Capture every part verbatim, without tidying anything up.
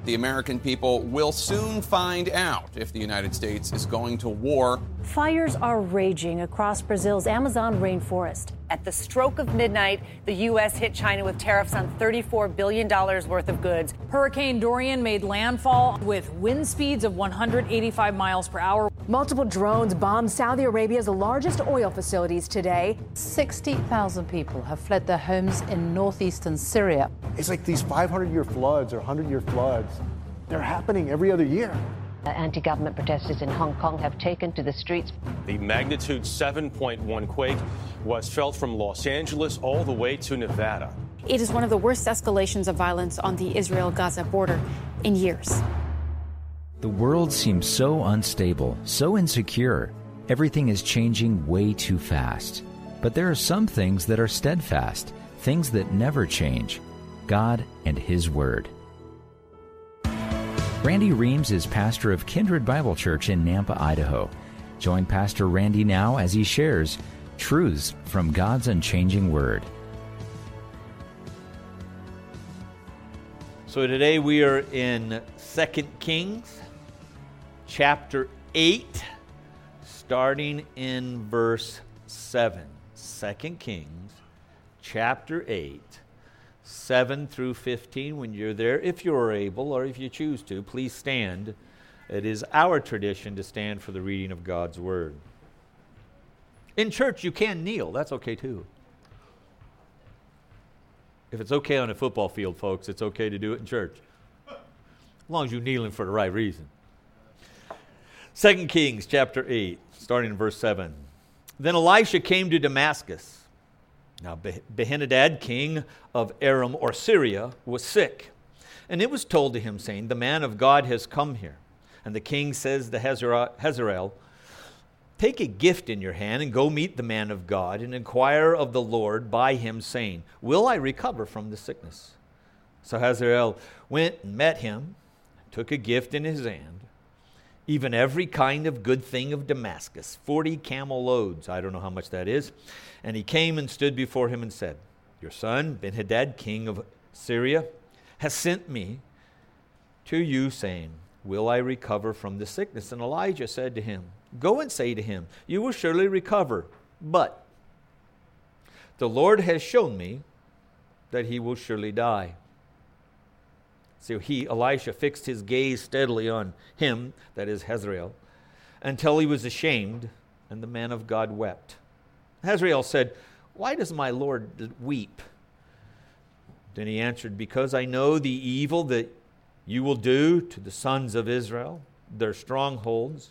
The American people will soon find out if the United States is going to war. Fires are raging across Brazil's Amazon rainforest. At the stroke of midnight, the U S hit China with tariffs on thirty-four billion dollars worth of goods. Hurricane Dorian made landfall with wind speeds of one hundred eighty-five miles per hour. Multiple drones bombed Saudi Arabia's largest oil facilities today. sixty thousand people have fled their homes in northeastern Syria. It's like these five hundred year floods or one hundred year floods, they're happening every other year. Anti-government protesters in Hong Kong have taken to the streets. The magnitude seven point one quake was felt from Los Angeles all the way to Nevada. It is one of the worst escalations of violence on the Israel-Gaza border in years. The world seems so unstable, so insecure. Everything is changing way too fast. But there are some things that are steadfast, things that never change. God and His Word. Randy Reams is pastor of Kindred Bible Church in Nampa, Idaho. Join Pastor Randy now as he shares truths from God's unchanging Word. So today we are in Second Kings, chapter eight, starting in verse seven. Second Kings, chapter eight. seven through fifteen. When you're there, if you're able or if you choose to, please stand. It is our tradition to stand for the reading of God's Word. In church, you can kneel. That's okay too. If it's okay on a football field, folks, it's okay to do it in church. As long as you're kneeling for the right reason. Second Kings chapter eight, starting in verse seven. Then Elisha came to Damascus. Now Ben-Hadad, king of Aram or Syria, was sick. And it was told to him, saying, the man of God has come here. And the king says to Hazael, take a gift in your hand and go meet the man of God and inquire of the Lord by him, saying, will I recover from the sickness? So Hazael went and met him, took a gift in his hand, even every kind of good thing of Damascus, forty camel loads. I don't know how much that is. And he came and stood before him and said, your son, Ben-Hadad, king of Syria, has sent me to you, saying, will I recover from the sickness? And Elijah said to him, go and say to him, you will surely recover. But the Lord has shown me that he will surely die. So he, Elisha, fixed his gaze steadily on him, that is Hazael, until he was ashamed, and the man of God wept. Hazael said, why does my Lord weep? Then he answered, because I know the evil that you will do to the sons of Israel, their strongholds.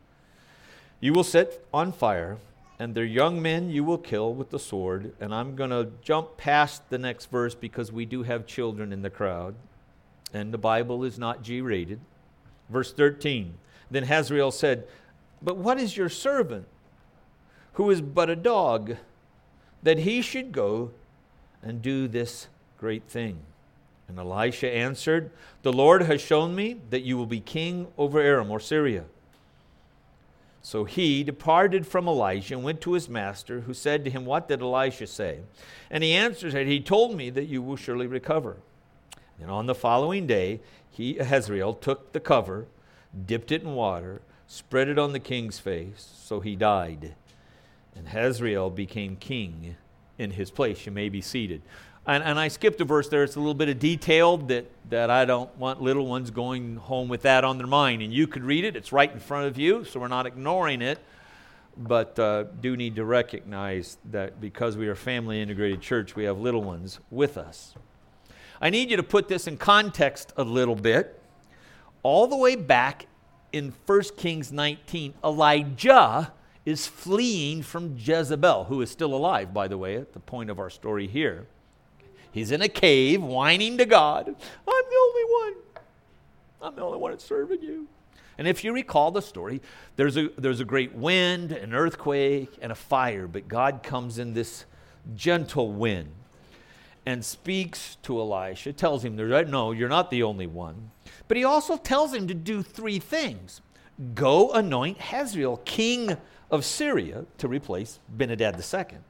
You will set on fire, and their young men you will kill with the sword. And I'm going to jump past the next verse because we do have children in the crowd. And the Bible is not G-rated. Verse thirteen. Then Hazael said, but what is your servant, who is but a dog, that he should go and do this great thing? And Elisha answered, the Lord has shown me that you will be king over Aram or Syria. So he departed from Elisha and went to his master, who said to him, what did Elisha say? And he answered, he told me that you will surely recover. And on the following day, he, Hazael, took the cover, dipped it in water, spread it on the king's face, so he died. And Hazael became king in his place. You may be seated. And, and I skipped a verse there. It's a little bit of detail that, that I don't want little ones going home with that on their mind. And you could read it. It's right in front of you, so we're not ignoring it. But uh, do need to recognize that because we are a family integrated church, we have little ones with us. I need you to put this in context a little bit. All the way back in First Kings nineteen, Elijah is fleeing from Jezebel, who is still alive, by the way, at the point of our story here. He's in a cave whining to God, I'm the only one. I'm the only one that's serving you. And if you recall the story, there's a, there's a great wind, an earthquake, and a fire, but God comes in this gentle wind and speaks to Elisha, tells him, no, you're not the only one. But he also tells him to do three things. Go anoint Hazael king of Syria to replace Ben-Hadad the second.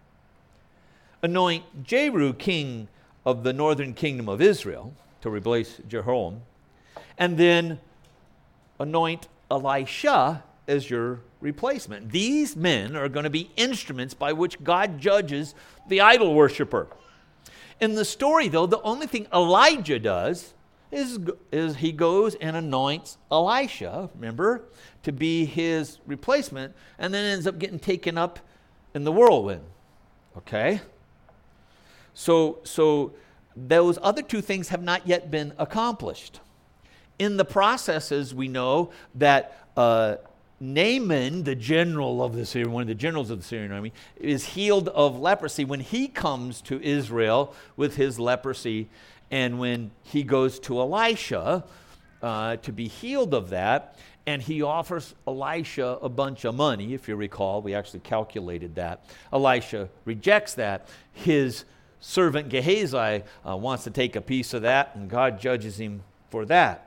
Anoint Jehu king of the northern kingdom of Israel to replace Jehoram. and then anoint Elisha as your replacement. These men are going to be instruments by which God judges the idol worshiper. In the story, though, the only thing Elijah does is, is he goes and anoints Elisha, remember, to be his replacement, and then ends up getting taken up in the whirlwind. Okay? So, so those other two things have not yet been accomplished. In the processes, we know that uh, Naaman, the general of the Syrian, one of the generals of the Syrian army, is healed of leprosy when he comes to Israel with his leprosy, and when he goes to Elisha uh, to be healed of that, and he offers Elisha a bunch of money. If you recall, we actually calculated that. Elisha rejects that. His servant Gehazi uh, wants to take a piece of that, and God judges him for that.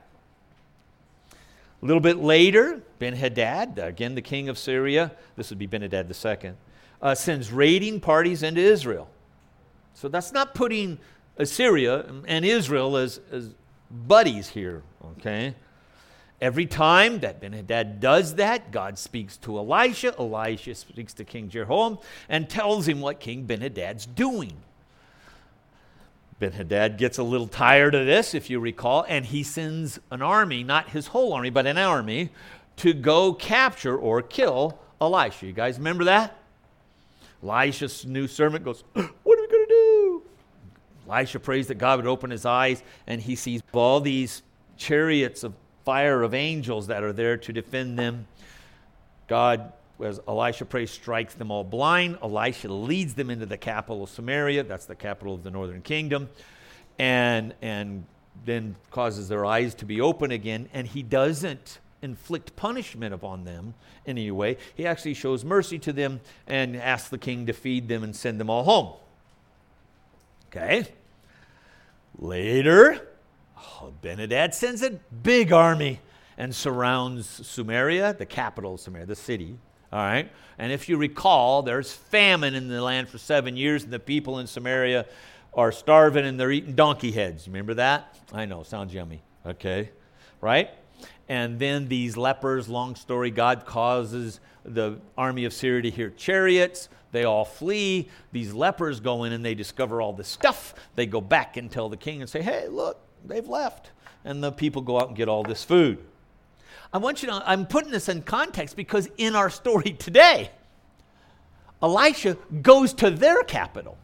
A little bit later, Ben-Hadad, again the king of Syria, this would be Ben-Hadad the second, uh, sends raiding parties into Israel. So that's not putting Assyria and Israel as, as buddies here, okay? Every time that Ben-Hadad does that, God speaks to Elisha, Elisha speaks to King Jehoram, and tells him what King Ben-Hadad's doing. Ben-Hadad gets a little tired of this, if you recall, and he sends an army, not his whole army, but an army, to go capture or kill Elisha. You guys remember that? Elisha's new servant goes, what are we going to do? Elisha prays that God would open his eyes, and he sees all these chariots of fire of angels that are there to defend them. God, as Elisha prays, strikes them all blind. Elisha leads them into the capital of Samaria. That's the capital of the northern kingdom. And, and then causes their eyes to be open again. And he doesn't inflict punishment upon them in any way. He actually shows mercy to them and asks the king to feed them and send them all home. Okay? Later, oh, Ben-Hadad sends a big army and surrounds Samaria, the capital of Samaria, the city. All right? And if you recall, there's famine in the land for seven years, and the people in Samaria are starving, and they're eating donkey heads. Remember that? I know, sounds yummy. Okay? Right? And then these lepers, long story, God causes the army of Syria to hear chariots. They all flee. These lepers go in, and they discover all this stuff. They go back and tell the king and say, hey, look, they've left. And the people go out and get all this food. I want you to, I'm putting this in context because in our story today, Elisha goes to their capital.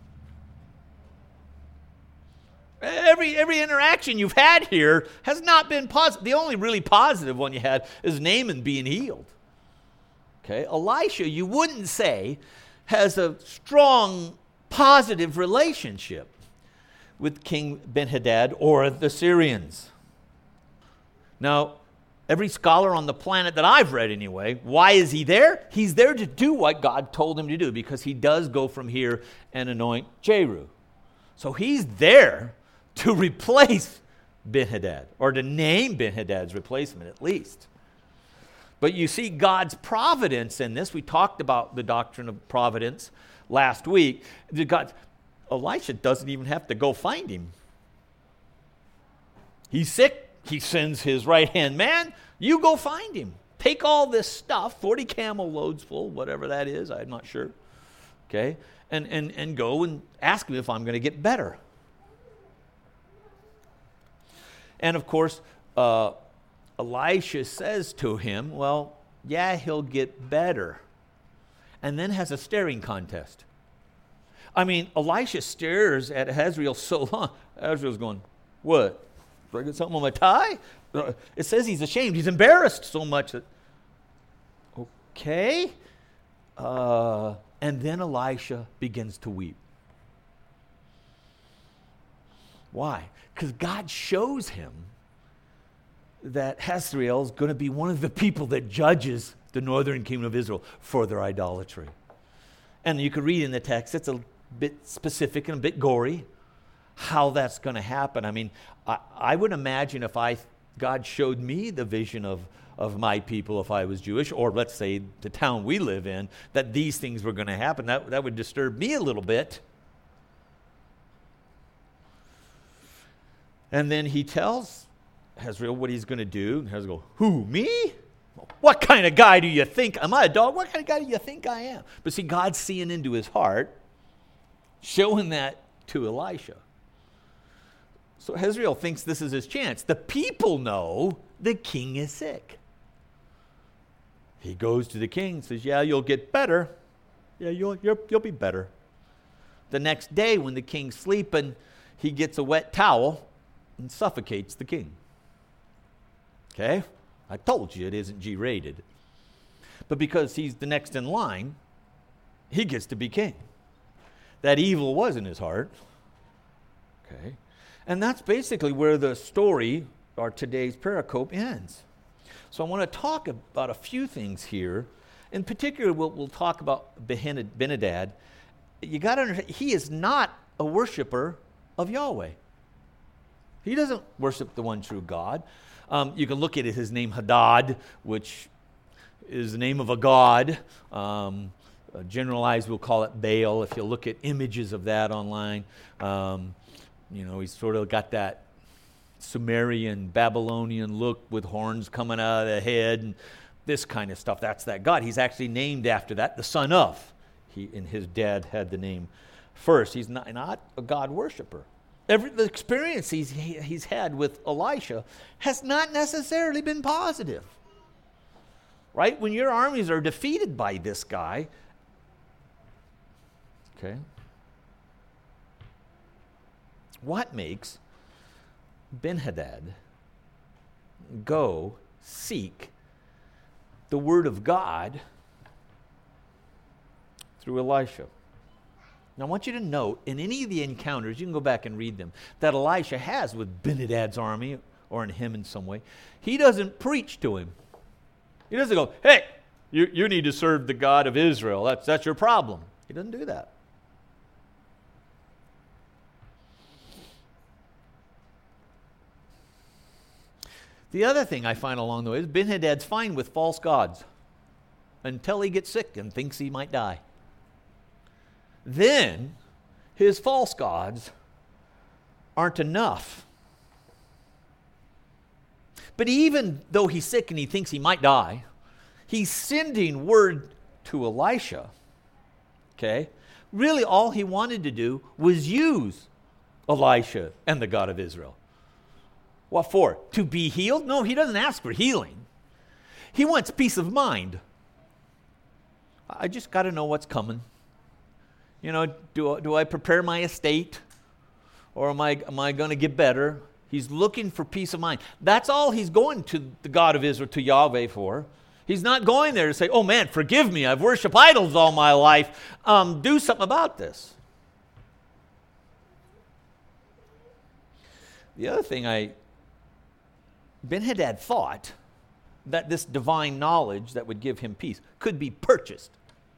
Every, every interaction you've had here has not been positive. The only really positive one you had is Naaman being healed. Okay, Elisha, you wouldn't say, has a strong, positive relationship with King Ben-Hadad or the Syrians. Now, every scholar on the planet that I've read anyway, why is he there? He's there to do what God told him to do because he does go from here and anoint Jehu. So he's there to replace Ben-Hadad, or to name Ben-Hadad's replacement at least. But you see God's providence in this. We talked about the doctrine of providence last week. God, Elisha doesn't even have to go find him. He's sick. He sends his right-hand man. You go find him. Take all this stuff, forty camel loads full, whatever that is, I'm not sure. Okay? And, and, and go and ask him if I'm going to get better. And of course, uh, Elisha says to him, well, yeah, he'll get better. And then has a staring contest. I mean, Elisha stares at Hazael so long. Hazael's going, what? Do I get something on my tie? It says he's ashamed. He's embarrassed so much that, okay. Uh, and then Elisha begins to weep. Why? Because God shows him that Hazael is going to be one of the people that judges the northern kingdom of Israel for their idolatry. And you can read in the text, it's a bit specific and a bit gory how that's going to happen. I mean, I, I would imagine if I God showed me the vision of, of my people if I was Jewish, or let's say the town we live in, that these things were going to happen, that, that would disturb me a little bit. And then he tells Hazael what he's going to do. And Hazael goes, who, me? What kind of guy do you think? Am I a dog? What kind of guy do you think I am? But see, God's seeing into his heart, showing that to Elisha. So Hazael thinks this is his chance. The people know the king is sick. He goes to the king and says, yeah, you'll get better. Yeah, you'll, you'll, you'll be better. The next day when the king's sleeping, he gets a wet towel and suffocates the king. Okay? I told you it isn't G-rated. But because he's the next in line, he gets to be king. That evil was in his heart. Okay? And that's basically where the story, or today's pericope, ends. So I want to talk about a few things here. In particular, we'll, we'll talk about Ben-Hadad. You got to understand, he is not a worshiper of Yahweh. He doesn't worship the one true God. Um, you can look at it, his name Hadad, which is the name of a god. Um, uh, generalized, we'll call it Baal. If you look at images of that online, um, you know, he's sort of got that Sumerian, Babylonian look with horns coming out of the head and this kind of stuff. That's that god. He's actually named after that, the son of. He and his dad had the name first. He's not, not a God worshiper. Every, the experience he's, he, he's had with Elisha has not necessarily been positive. Right? When your armies are defeated by this guy, okay, what makes Ben-Hadad go seek the word of God through Elisha? Now, I want you to note, in any of the encounters, you can go back and read them, that Elisha has with Ben-Hadad's army, or in him in some way, he doesn't preach to him. He doesn't go, hey, you, you need to serve the God of Israel. That's, that's your problem. He doesn't do that. The other thing I find along the way is Ben-Hadad's fine with false gods until he gets sick and thinks he might die. Then his false gods aren't enough. But even though he's sick and he thinks he might die, he's sending word to Elisha. Okay? Really all he wanted to do was use Elisha and the God of Israel. What for? To be healed? No, he doesn't ask for healing. He wants peace of mind. I just got to know what's coming. You know, do, do I prepare my estate? Or am I, am I going to get better? He's looking for peace of mind. That's all he's going to the God of Israel, to Yahweh for. He's not going there to say, oh man, forgive me, I've worshiped idols all my life. Um, do something about this. The other thing I, Ben-Hadad thought that this divine knowledge that would give him peace could be purchased.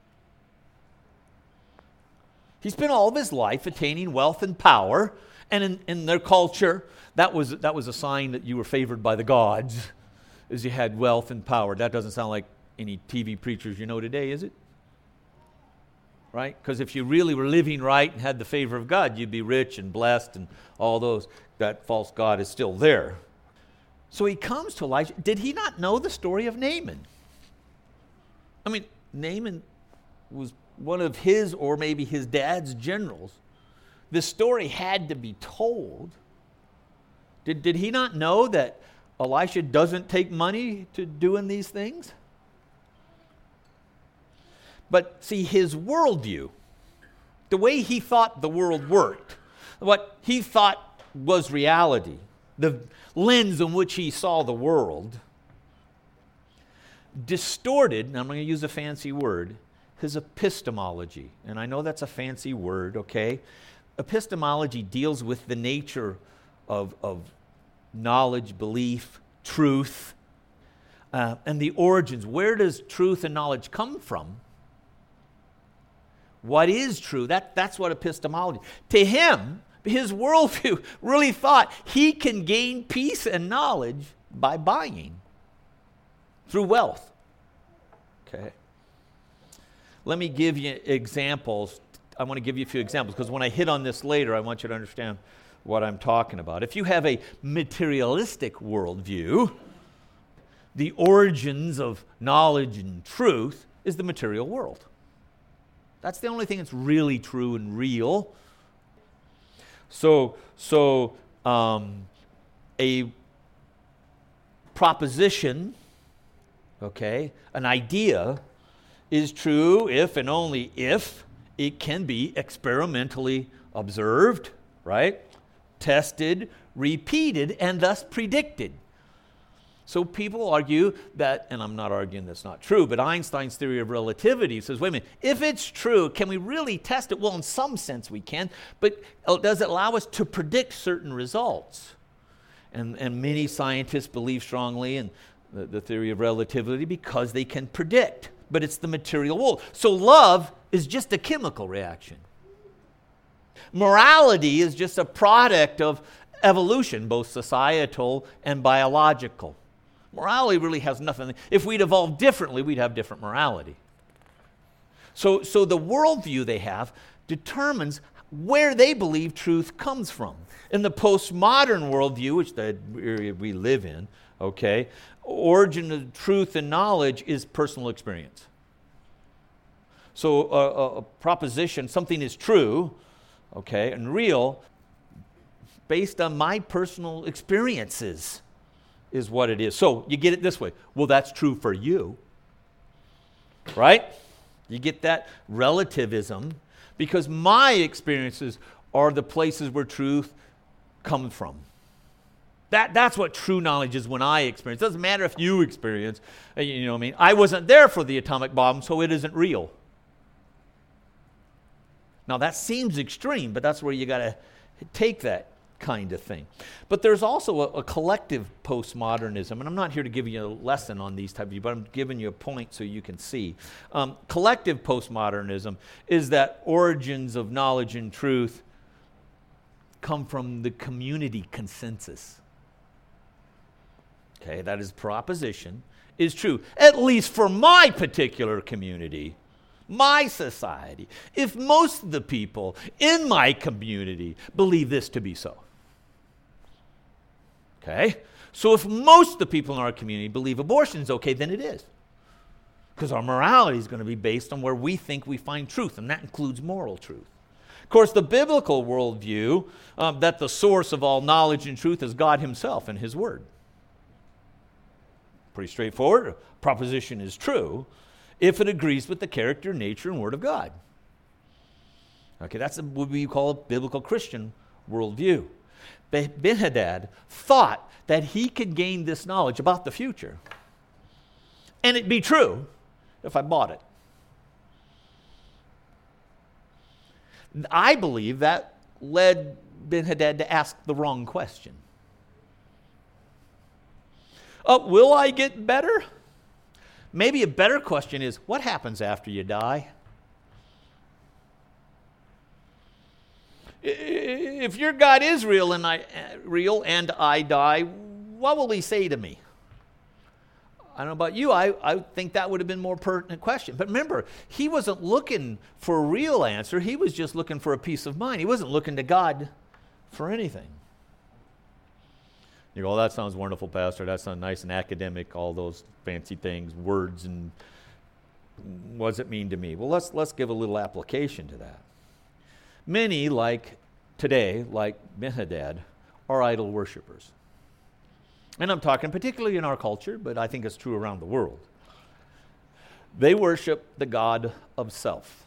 He spent all of his life attaining wealth and power, and in, in their culture, that was, that was a sign that you were favored by the gods, as you had wealth and power. That doesn't sound like any T V preachers you know today, is it? Right? Because if you really were living right and had the favor of God, you'd be rich and blessed and all those. That false god is still there. So he comes to Elijah. Did he not know the story of Naaman? I mean, Naaman was one of his or maybe his dad's generals. This story had to be told. Did, did he not know that Elisha doesn't take money to doing these things? But see, his worldview, the way he thought the world worked, what he thought was reality, the lens in which he saw the world, distorted, and I'm going to use a fancy word, his epistemology. And I know that's a fancy word, okay? Epistemology deals with the nature of, of knowledge, belief, truth, uh, and the origins. Where does truth and knowledge come from? What is true? That, that's what epistemology. To him, his worldview really thought he can gain peace and knowledge by buying through wealth. Okay. Let me give you examples. I want to give you a few examples because when I hit on this later, I want you to understand what I'm talking about. If you have a materialistic worldview, the origins of knowledge and truth is the material world. That's the only thing that's really true and real. So, so um, a proposition, okay, an idea is true if and only if it can be experimentally observed, right? Tested, repeated, and thus predicted. So people argue that, and I'm not arguing that's not true, but Einstein's theory of relativity says, wait a minute, if it's true, can we really test it? Well, in some sense we can, but does it allow us to predict certain results? And, and many scientists believe strongly in the, the theory of relativity because they can predict, but it's the material world. So love is just a chemical reaction. Morality is just a product of evolution, both societal and biological. Morality really has nothing. If we'd evolved differently, we'd have different morality. So, so the worldview they have determines where they believe truth comes from. In the postmodern worldview, which the area we live in, okay, origin of truth and knowledge is personal experience. So a, a, a proposition, something is true, okay, and real, based on my personal experiences, is what it is. So you get it this way. Well, that's true for you, right? You get that relativism because my experiences are the places where truth comes from. That, that's what true knowledge is when I experience. It doesn't matter if you experience. You know what I mean? I wasn't there for the atomic bomb, so it isn't real. Now that seems extreme, but that's where you got to take that kind of thing. But there's also a, a collective postmodernism, and I'm not here to give you a lesson on these type of, but I'm giving you a point so you can see. Um, collective postmodernism is that origins of knowledge and truth come from the community consensus. Okay, that is proposition is true, at least for my particular community, my society. If most of the people in my community believe this to be so. Okay? So if most of the people in our community believe abortion is okay, then it is. Because our morality is going to be based on where we think we find truth, and that includes moral truth. Of course, the biblical worldview, um, that the source of all knowledge and truth is God himself and his word. Pretty straightforward. A proposition is true if it agrees with the character, nature, and word of God. Okay, that's a, what we call a biblical Christian worldview. Ben-Hadad thought that he could gain this knowledge about the future, and it'd be true if I bought it. I believe that led Ben-Hadad to ask the wrong question. Uh, will I get better? Maybe a better question is, what happens after you die? If your God is real and I real and I die, what will he say to me? I don't know about you, I, I think that would have been a more pertinent question. But remember, he wasn't looking for a real answer. He was just looking for a peace of mind. He wasn't looking to God for anything. You go, oh, that sounds wonderful, Pastor. That sounds nice and academic, all those fancy things, words, and what does it mean to me? Well, let's let's give a little application to that. Many, like today, like Ben-Hadad, are idol worshipers. And I'm talking particularly in our culture, but I think it's true around the world. They worship the god of self.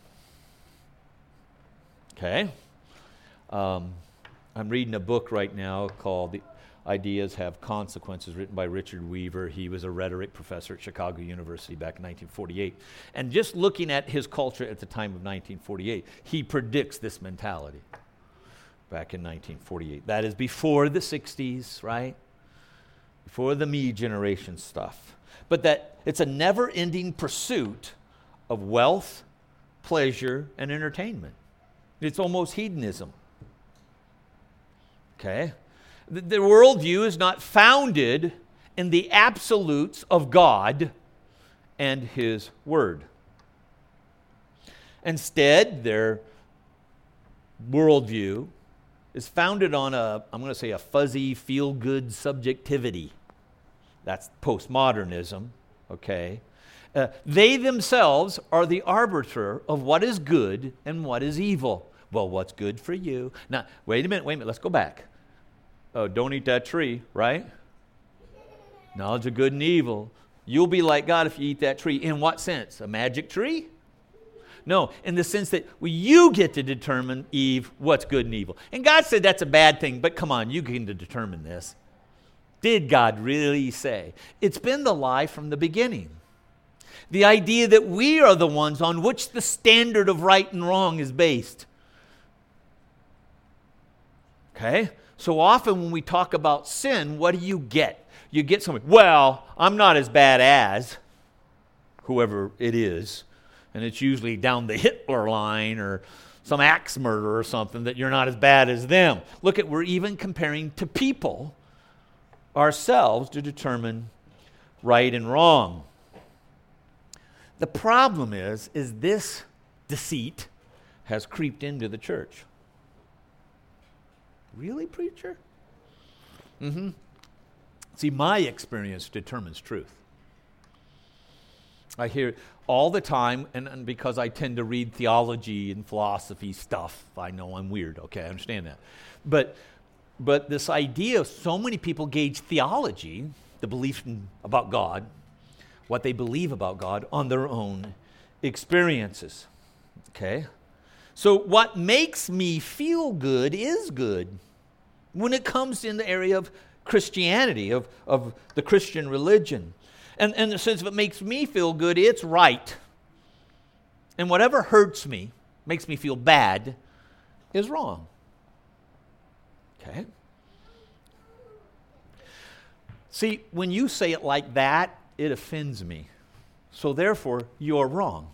Okay? Um, I'm reading a book right now called The Ideas Have Consequences, written by Richard Weaver. He was a rhetoric professor at Chicago University back in nineteen forty-eight. And just looking at his culture at the time of nineteen forty-eight, he predicts this mentality back in nineteen forty-eight. That is before the sixties, right? Before the me generation stuff. But that it's a never-ending pursuit of wealth, pleasure, and entertainment. It's almost hedonism. Okay? The, the worldview is not founded in the absolutes of God and his word. Instead, their worldview is founded on a, I'm going to say a fuzzy, feel-good subjectivity. That's postmodernism, okay? Uh, they themselves are the arbiter of what is good and what is evil. Well, what's good for you? Now, wait a minute, wait a minute, let's go back. Oh, don't eat that tree, right? Knowledge of good and evil. You'll be like God if you eat that tree. In what sense? A magic tree? No, in the sense that well, you get to determine, Eve, what's good and evil. And God said that's a bad thing, but come on, you get to determine this. Did God really say? It's been the lie from the beginning. The idea that we are the ones on which the standard of right and wrong is based. Okay? So often when we talk about sin, what do you get? You get something, well, I'm not as bad as whoever it is. And it's usually down the Hitler line or some axe murder or something that you're not as bad as them. Look at, we're even comparing to people ourselves to determine right and wrong. The problem is, is this deceit has creeped into the church. Really, preacher? Mm-hmm. See, my experience determines truth. I hear it all the time, and, and because I tend to read theology and philosophy stuff, I know I'm weird, okay, I understand that. But but this idea of so many people gauge theology, the belief in, about God, what they believe about God, on their own experiences, okay? So what makes me feel good is good when it comes in the area of Christianity, of, of the Christian religion. And in the sense, if it makes me feel good, it's right. And whatever hurts me, makes me feel bad, is wrong. Okay? See, when you say it like that, it offends me. So therefore, you're wrong.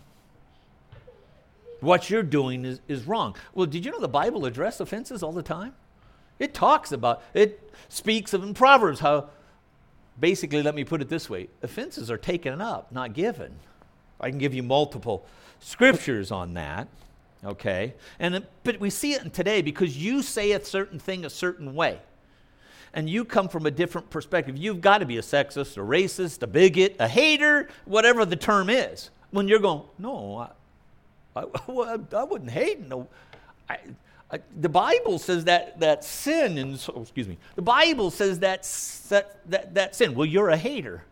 What you're doing is, is wrong. Well, did you know the Bible addresses offenses all the time? It talks about, it speaks of in Proverbs how, basically, let me put it this way, offenses are taken up, not given. I can give you multiple scriptures on that, okay? And but we see it in today because you say a certain thing a certain way. And you come from a different perspective. You've got to be a sexist, a racist, a bigot, a hater, whatever the term is. When you're going, no, I, I, I wouldn't hate. No, I, I, the Bible says that that sin, and oh, excuse me, the Bible says that, that that that sin. Well, you're a hater.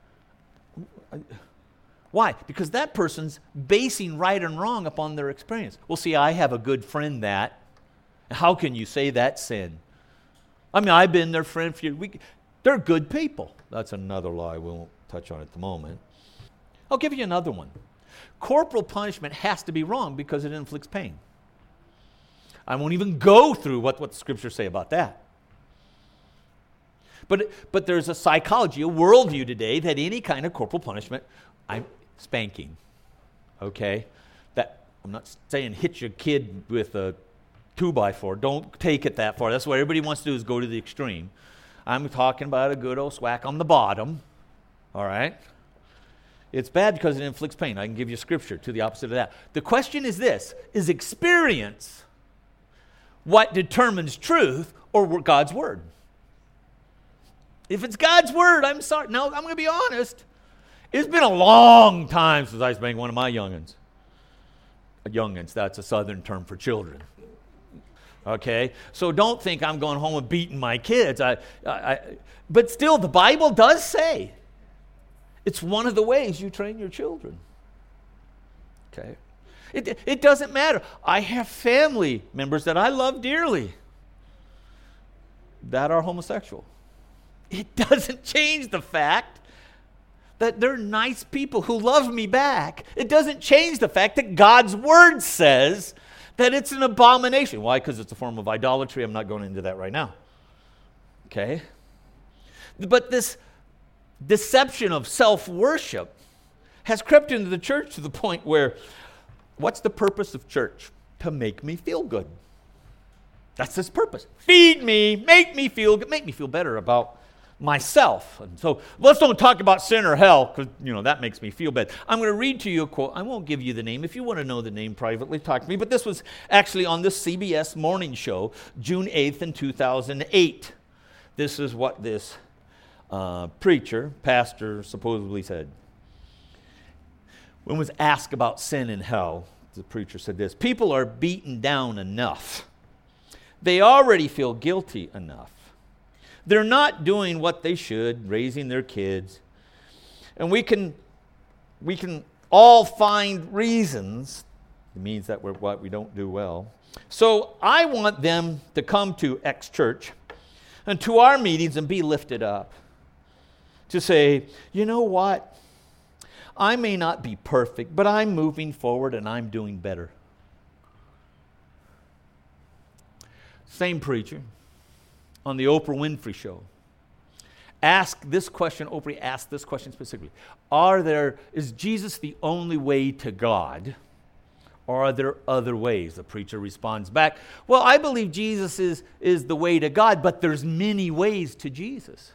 Why? Because that person's basing right and wrong upon their experience. Well, see, I have a good friend that. How can you say that's sin? I mean, I've been their friend for years. We, they're good people. That's another lie. We won't touch on it at the moment. I'll give you another one. Corporal punishment has to be wrong because it inflicts pain. I won't even go through what, what the scriptures say about that. But, but there's a psychology, a worldview today that any kind of corporal punishment, I'm spanking, okay? That I'm not saying hit your kid with a two by four. Don't take it that far. That's what everybody wants to do is go to the extreme. I'm talking about a good old swack on the bottom, all right? It's bad because it inflicts pain. I can give you scripture to the opposite of that. The question is this, is experience what determines truth or God's word? If it's God's word, I'm sorry. No, I'm going to be honest. It's been a long time since I spanked one of my youngins. Youngins, that's a southern term for children. Okay? So don't think I'm going home and beating my kids. I, I, I, but still, the Bible does say it's one of the ways you train your children. Okay? It, it doesn't matter. I have family members that I love dearly that are homosexual. It doesn't change the fact that they're nice people who love me back. It doesn't change the fact that God's word says that it's an abomination. Why? Because it's a form of idolatry. I'm not going into that right now. Okay? But this deception of self-worship has crept into the church to the point where, what's the purpose of church? To make me feel good. That's its purpose. Feed me, make me feel good, make me feel better about myself. And so let's don't talk about sin or hell, because, you know, that makes me feel bad. I'm going to read to you a quote. I won't give you the name. If you want to know the name privately, talk to me. But this was actually on the C B S morning show, June eighth in two thousand eight. This is what this uh, preacher, pastor, supposedly said. When was asked about sin and hell, the preacher said this: people are beaten down enough. They already feel guilty enough. They're not doing what they should, raising their kids. And we can we can all find reasons. It means that we're what we don't do well. So I want them to come to X church and to our meetings and be lifted up. To say, you know what? I may not be perfect, but I'm moving forward and I'm doing better. Same preacher on the Oprah Winfrey Show. Ask this question, Oprah asked this question specifically. Are there, is Jesus the only way to God, or are there other ways? The preacher responds back, well, I believe Jesus is, is the way to God, but there's many ways to Jesus.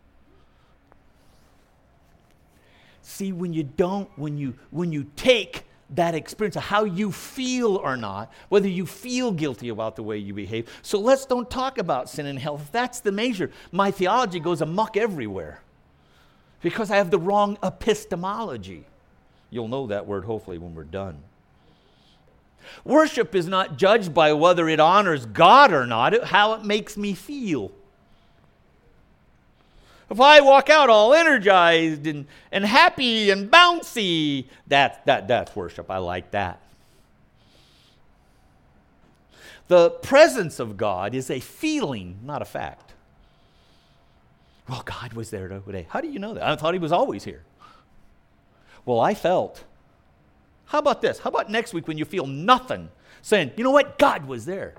See, when you don't, when you when you take that experience of how you feel or not, whether you feel guilty about the way you behave. So let's don't talk about sin and hell. If that's the measure, my theology goes amok everywhere because I have the wrong epistemology. You'll know that word hopefully when we're done. Worship is not judged by whether it honors God or not, it, how it makes me feel. If I walk out all energized and, and happy and bouncy, that, that, that's worship. I like that. The presence of God is a feeling, not a fact. Well, God was there today. How do you know that? I thought he was always here. Well, I felt. How about this? How about next week when you feel nothing, saying, you know what? God was there.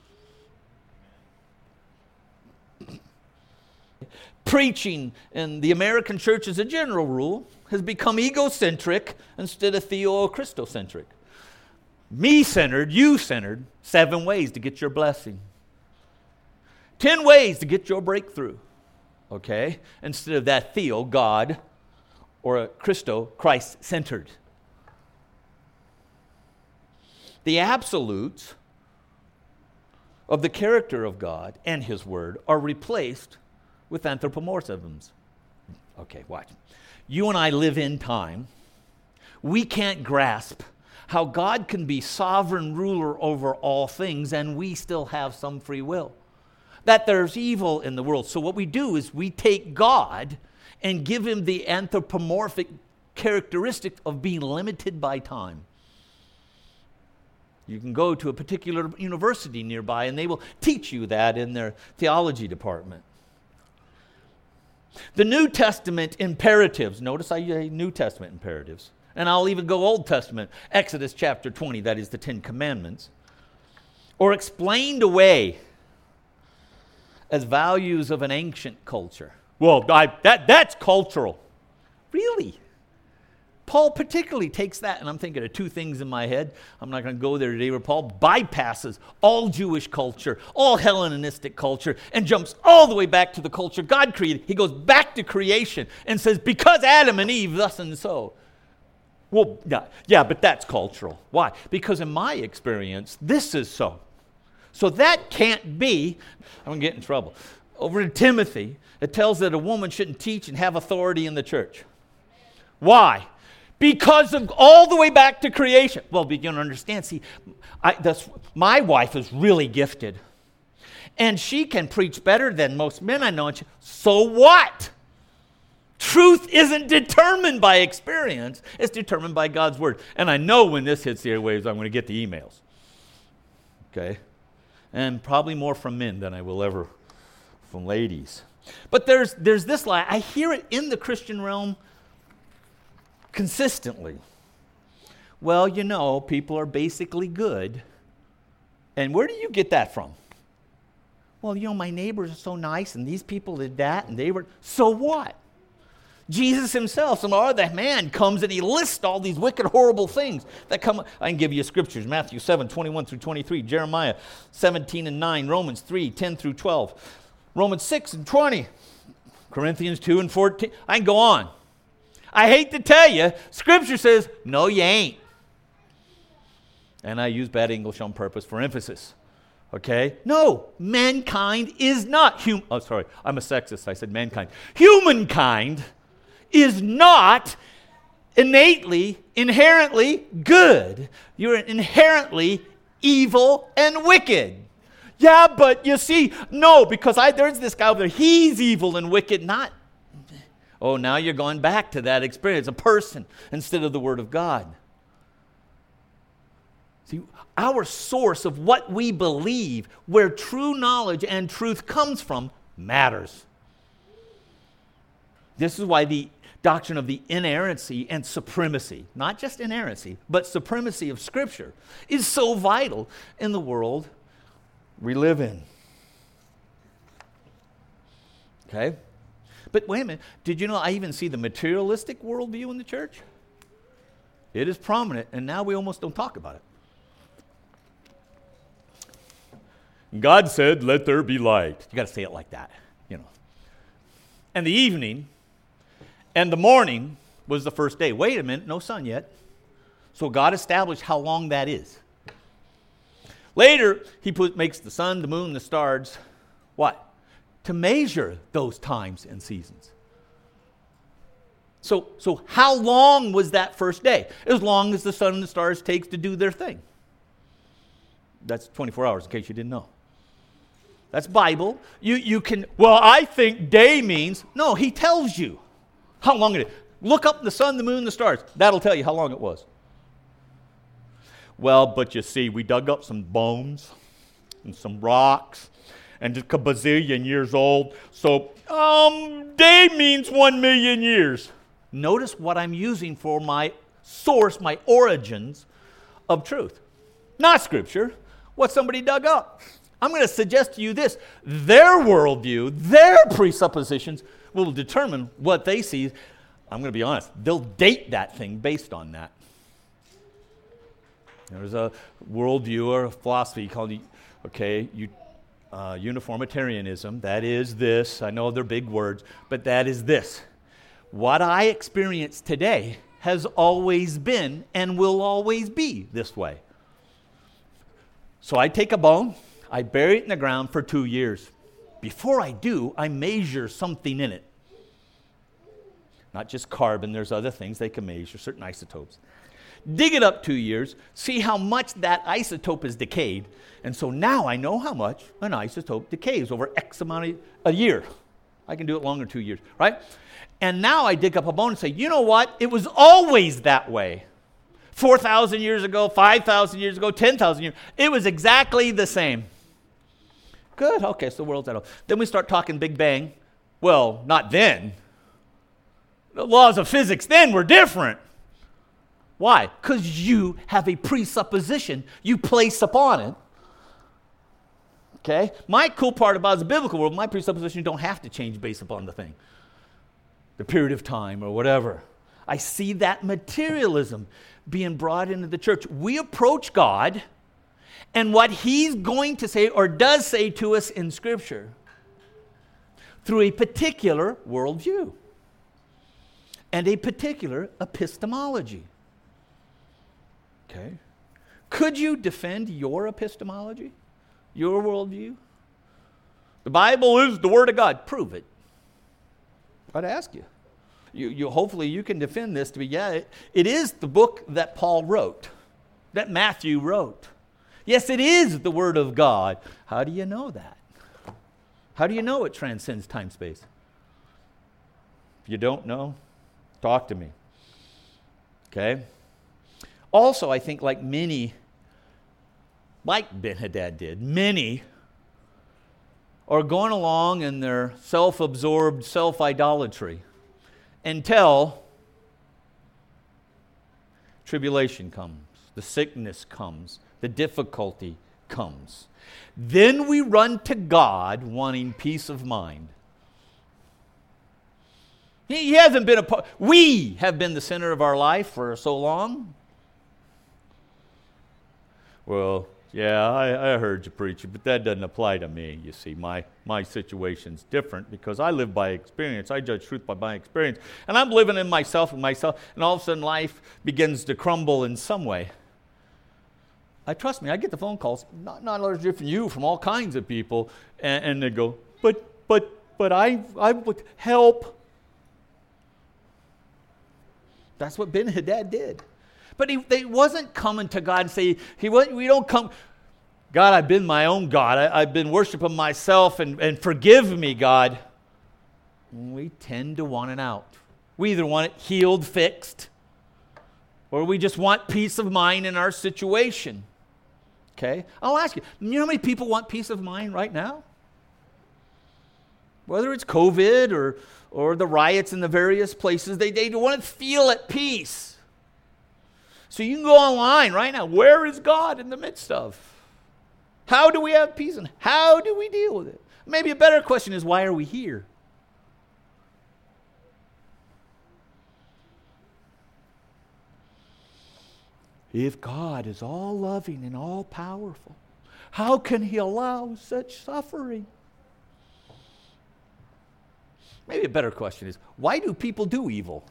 Preaching in the American church as a general rule has become egocentric instead of theo-Christocentric. Me-centered, you-centered, seven ways to get your blessing. Ten ways to get your breakthrough. Okay? Instead of that theo, God, or a Christo, Christ-centered. The absolutes of the character of God and his word are replaced with anthropomorphisms. Okay, watch. You and I live in time. We can't grasp how God can be sovereign ruler over all things and we still have some free will. That there's evil in the world. So what we do is we take God and give him the anthropomorphic characteristic of being limited by time. You can go to a particular university nearby and they will teach you that in their theology department. The New Testament imperatives, notice I say New Testament imperatives, and I'll even go Old Testament, Exodus chapter twenty, that is the Ten Commandments, or explained away as values of an ancient culture. Well, I, that, that's cultural. Really? Paul particularly takes that, and I'm thinking of two things in my head. I'm not going to go there today, where Paul bypasses all Jewish culture, all Hellenistic culture, and jumps all the way back to the culture God created. He goes back to creation and says, because Adam and Eve, thus and so. Well, yeah, yeah, but that's cultural. Why? Because in my experience, this is so. So that can't be. I'm going to get in trouble. Over in Timothy, it tells that a woman shouldn't teach and have authority in the church. Why? Because of all the way back to creation. Well, but you don't understand. See, I, that's, my wife is really gifted. And she can preach better than most men I know. And she, so what? Truth isn't determined by experience. It's determined by God's word. And I know when this hits the airwaves, I'm going to get the emails. Okay? And probably more from men than I will ever from ladies. But there's, there's this lie. I hear it in the Christian realm consistently. Well, you know, people are basically good. And where do you get that from? Well, you know, my neighbors are so nice, and these people did that, and they were, so what? Jesus himself, some other man comes and he lists all these wicked, horrible things that come. I can give you scriptures, Matthew seven, twenty-one through twenty-three, Jeremiah seventeen and nine, Romans three, ten through twelve, Romans six and twenty. Corinthians two and fourteen. I can go on. I hate to tell you, Scripture says, no, you ain't. And I use bad English on purpose for emphasis. Okay? No, mankind is not human. Oh, sorry, I'm a sexist. I said mankind. Humankind is not innately, inherently good. You're inherently evil and wicked. Yeah, but you see, no, because I there's this guy over there. He's evil and wicked, not. Oh, now you're going back to that experience, a person instead of the Word of God. See, our source of what we believe, where true knowledge and truth comes from, matters. This is why the doctrine of the inerrancy and supremacy, not just inerrancy, but supremacy of Scripture, is so vital in the world we live in. Okay? But wait a minute, did you know I even see the materialistic worldview in the church? It is prominent, and now we almost don't talk about it. God said, let there be light. You got to say it like that, you know. And the evening and the morning was the first day. Wait a minute, no sun yet. So God established how long that is. Later, he put, makes the sun, the moon, the stars, what? To measure those times and seasons. So, so how long was that first day? As long as the sun and the stars takes to do their thing. That's twenty-four hours, in case you didn't know. That's Bible. You, you can, well, I think day means, no, he tells you how long it is. Look up the sun, the moon, the stars. That'll tell you how long it was. Well, but you see, we dug up some bones and some rocks and just a bazillion years old. So, um, day means one million years. Notice what I'm using for my source, my origins of truth. Not Scripture, what somebody dug up. I'm going to suggest to you this. Their worldview, their presuppositions will determine what they see. I'm going to be honest. They'll date that thing based on that. There's a worldview or a philosophy called, okay, you, uh, uniformitarianism. That is this. I know they're big words, but that is this. What I experience today has always been and will always be this way. So I take a bone, I bury it in the ground for two years. Before I do, I measure something in it. Not just carbon, there's other things they can measure, certain isotopes. Dig it up two years, see how much that isotope is decayed, and so now I know how much an isotope decays over X amount of a year. I can do it longer, two years, right? And now I dig up a bone and say, you know what? It was always that way. four thousand years ago, five thousand years ago, ten thousand years. It was exactly the same. Good, okay, so the world's that old. Then we start talking Big Bang. Well, not then. The laws of physics then were different. Why? Because you have a presupposition you place upon it. Okay? My cool part about the biblical world, my presupposition don't have to change based upon the thing. The period of time or whatever. I see that materialism being brought into the church. We approach God and what He's going to say or does say to us in Scripture through a particular worldview and a particular epistemology. Okay? Could you defend your epistemology? Your worldview? The Bible is the Word of God. Prove it. I'd ask you. You, you. Hopefully you can defend this to be, yeah, it, it is the book that Paul wrote, that Matthew wrote. Yes, it is the Word of God. How do you know that? How do you know it transcends time-space? If you don't know, talk to me. Okay? Also, I think like many, like Ben-Hadad did, many are going along in their self-absorbed self-idolatry until tribulation comes, the sickness comes, the difficulty comes. Then we run to God wanting peace of mind. He hasn't been a part, we have been the center of our life for so long. Well, Yeah, I, I heard you preach it, but that doesn't apply to me, you see. My my situation's different because I live by experience. I judge truth by my experience. And I'm living in myself and myself, and all of a sudden life begins to crumble in some way. I trust me, I get the phone calls, not not large different from you, from all kinds of people, and, and they go, but but but I I would help. That's what Ben-Hadad did. But he they wasn't coming to God and say, he wasn't, we don't come, God, I've been my own God. I, I've been worshiping myself, and, and forgive me, God. We tend to want it out. We either want it healed, fixed, or we just want peace of mind in our situation. Okay? I'll ask you, you know how many people want peace of mind right now? Whether it's COVID or, or the riots in the various places, they, they want to feel at peace. So you can go online right now. Where is God in the midst of? How do we have peace and how do we deal with it? Maybe a better question is, why are we here? If God is all loving and all powerful, how can he allow such suffering? Maybe a better question is, why do people do evil?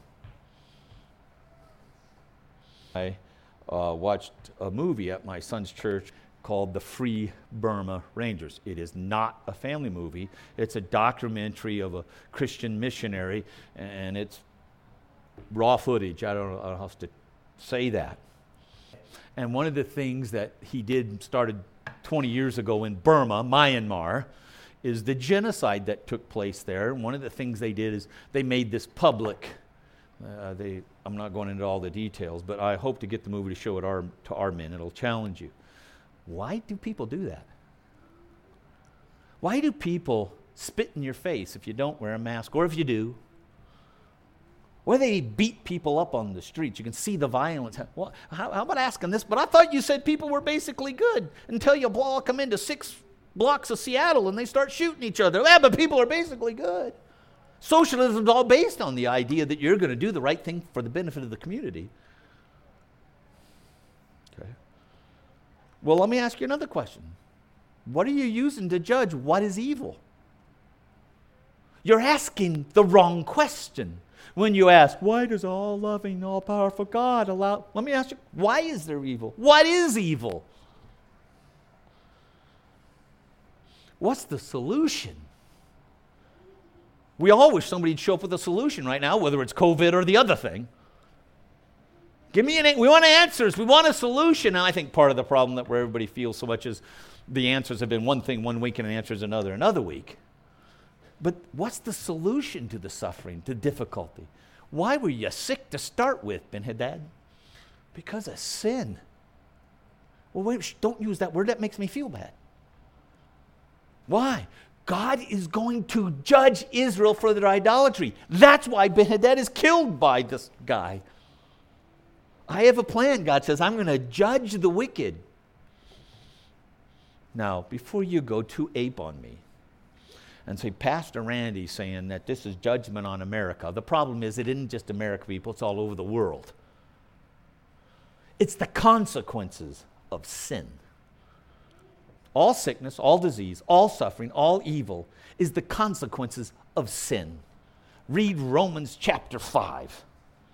I uh, watched a movie at my son's church called The Free Burma Rangers. It is not a family movie. It's a documentary of a Christian missionary, and it's raw footage. I don't know how else to say that. And one of the things that he did, started twenty years ago in Burma, Myanmar, is the genocide that took place there. And one of the things they did is they made this public. Uh, they, I'm not going into all the details, but I hope to get the movie to show it our, to our men. It'll challenge you. Why do people do that? Why do people spit in your face if you don't wear a mask, or if you do? Why do they beat people up on the streets? You can see the violence. Well, how, how about asking this? But I thought you said people were basically good until you block them into six blocks of Seattle and they start shooting each other. Yeah, but people are basically good. Socialism is all based on the idea that you're going to do the right thing for the benefit of the community. Okay. Well, let me ask you another question. What are you using to judge what is evil? You're asking the wrong question when you ask, why does all-loving, all-powerful God allow... Let me ask you, why is there evil? What is evil? What's the solution? We all wish somebody'd show up with a solution right now, whether it's COVID or the other thing. Give me an... We want answers. We want a solution. And I think part of the problem that where everybody feels so much is the answers have been one thing one week and the answers another another week. But what's the solution to the suffering, to difficulty? Why were you sick to start with, Ben-Hadad? Because of sin. Well, wait, don't use that word. That makes me feel bad. Why? God is going to judge Israel for their idolatry. That's why Ben-Hadad is killed by this guy. I have a plan, God says. I'm going to judge the wicked. Now, before you go too ape on me and say, Pastor Randy's saying that this is judgment on America. The problem is it isn't just America, people. It's all over the world. It's the consequences of sin. All sickness, all disease, all suffering, all evil is the consequences of sin. Read Romans chapter five.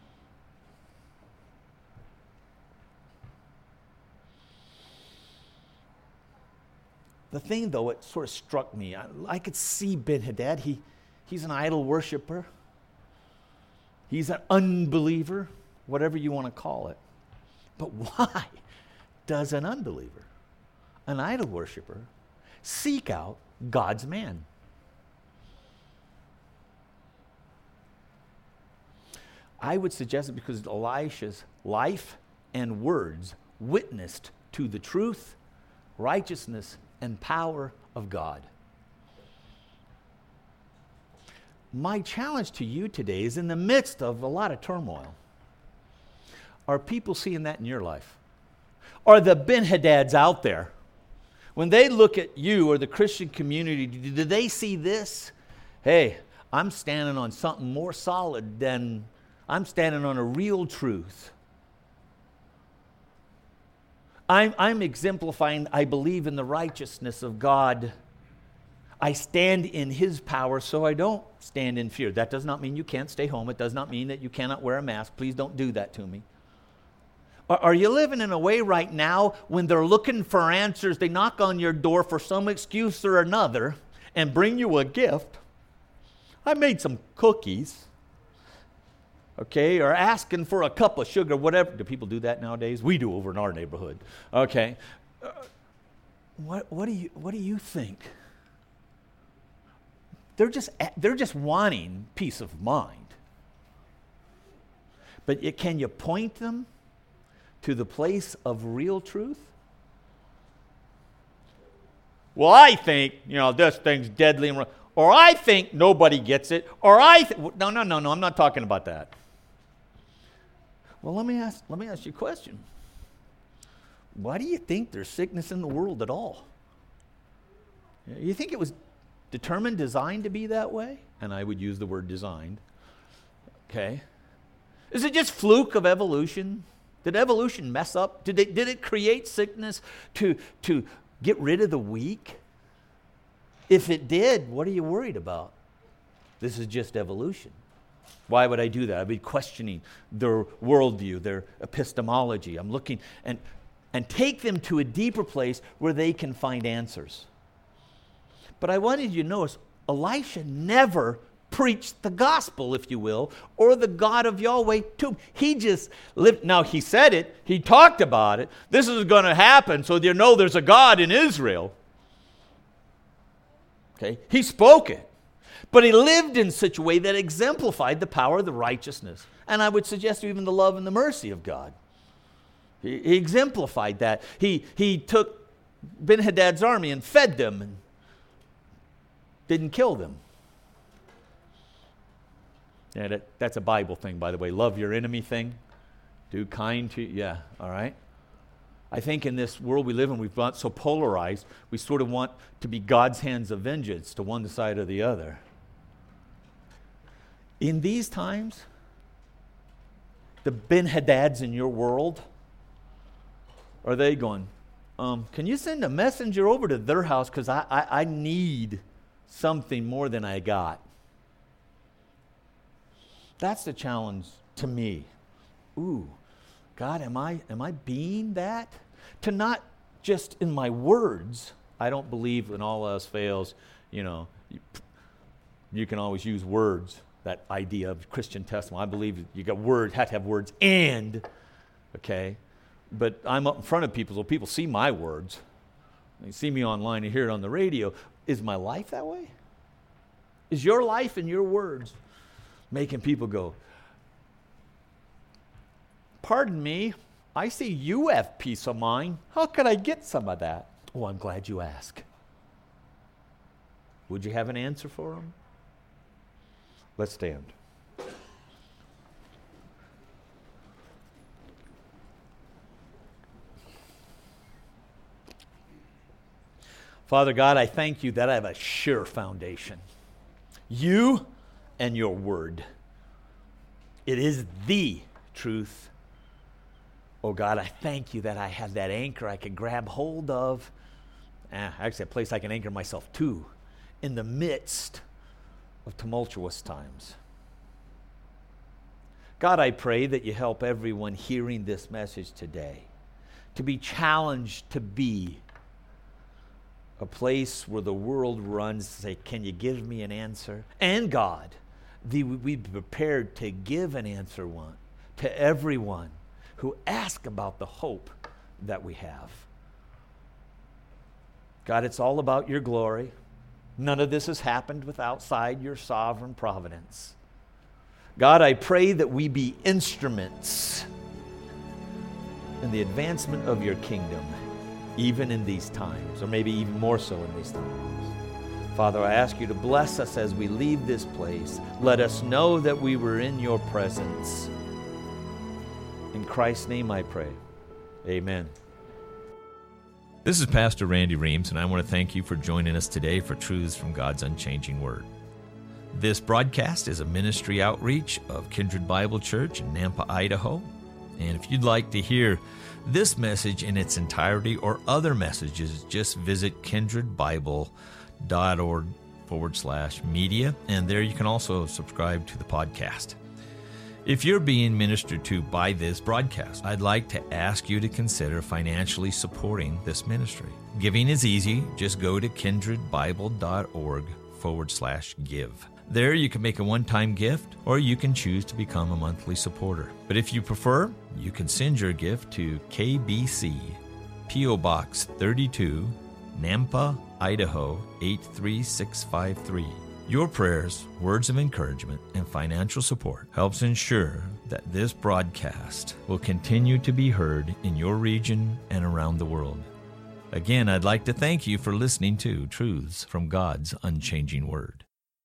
The thing, though, it sort of struck me. I, I could see Ben-Hadad. He, he's an idol worshiper. He's an unbeliever, whatever you want to call it. But why does an unbeliever, an idol worshiper, seek out God's man? I would suggest it because Elisha's life and words witnessed to the truth, righteousness, and power of God. My challenge to you today is in the midst of a lot of turmoil. Are people seeing that in your life? Are the Ben-Hadads out there? When they look at you or the Christian community, do they see this? Hey, I'm standing on something more solid than, I'm standing on a real truth. I'm, I'm exemplifying, I believe in the righteousness of God. I stand in His power, so I don't stand in fear. That does not mean you can't stay home. It does not mean that you cannot wear a mask. Please don't do that to me. Are, are you living in a way right now when they're looking for answers, they knock on your door for some excuse or another and bring you a gift? I made some cookies. Okay, or asking for a cup of sugar, whatever. Do people do that nowadays? We do over in our neighborhood. Okay, uh, what what do you what do you think? They're just they're just wanting peace of mind. But it, can you point them to the place of real truth? Well, I think you know this thing's deadly, and wrong. Or I think nobody gets it. Or I th- no no no no. I'm not talking about that. Well, let me ask let me ask you a question. Why do you think there's sickness in the world at all? You think it was determined, designed to be that way? And I would use the word designed. Okay. Is it just fluke of evolution? Did evolution mess up? Did it, did it create sickness to, to get rid of the weak? If it did, what are you worried about? This is just evolution. Why would I do that? I'd be questioning their worldview, their epistemology. I'm looking and and take them to a deeper place where they can find answers. But I wanted you to notice, Elisha never preached the gospel, if you will, or the God of Yahweh to him. He just lived. Now, he said it. He talked about it. This is going to happen, so you know there's a God in Israel. Okay? He spoke it. But he lived in such a way that exemplified the power of the righteousness. And I would suggest even the love and the mercy of God. He, he exemplified that. He, he took Ben-Hadad's army and fed them and didn't kill them. Yeah, that, that's a Bible thing, by the way. Love your enemy thing. Do kind to, yeah, all right. I think in this world we live in, we've got so polarized, we sort of want to be God's hands of vengeance to one side or the other. In these times, the Ben-Hadads in your world, are they going, um, can you send a messenger over to their house because I, I, I need something more than I got? That's the challenge to me. Ooh, God, am I am I being that? To not just in my words. I don't believe when all else fails, you know, you, you can always use words. That idea of Christian testimony. I believe you got words, have to have words and, okay? But I'm up in front of people, so people see my words. They see me online and hear it on the radio. Is my life that way? Is your life and your words making people go, pardon me, I see you have peace of mind. How could I get some of that? Oh, I'm glad you asked. Would you have an answer for them? Let's stand. Father God, I thank you that I have a sure foundation. You and your word. It is the truth. Oh God, I thank you that I have that anchor I can grab hold of. Ah, actually, a place I can anchor myself to in the midst of tumultuous times. God, I pray that you help everyone hearing this message today to be challenged to be a place where the world runs to say, can you give me an answer? And God, the, we be prepared to give an answer one to everyone who asks about the hope that we have. God, it's all about your glory. None of this has happened with outside your sovereign providence. God, I pray that we be instruments in the advancement of your kingdom, even in these times, or maybe even more so in these times. Father, I ask you to bless us as we leave this place. Let us know that we were in your presence. In Christ's name I pray. Amen. This is Pastor Randy Reams, and I want to thank you for joining us today for Truths from God's Unchanging Word. This broadcast is a ministry outreach of Kindred Bible Church in Nampa, Idaho. And if you'd like to hear this message in its entirety or other messages, just visit kindredbible.org forward slash media, and there you can also subscribe to the podcast. If you're being ministered to by this broadcast, I'd like to ask you to consider financially supporting this ministry. Giving is easy. Just go to kindredbible.org forward slash give. There you can make a one-time gift, or you can choose to become a monthly supporter. But if you prefer, you can send your gift to K B C, P O Box thirty-two, Nampa, Idaho eight three six five three. Your prayers, words of encouragement, and financial support helps ensure that this broadcast will continue to be heard in your region and around the world. Again, I'd like to thank you for listening to Truths from God's Unchanging Word.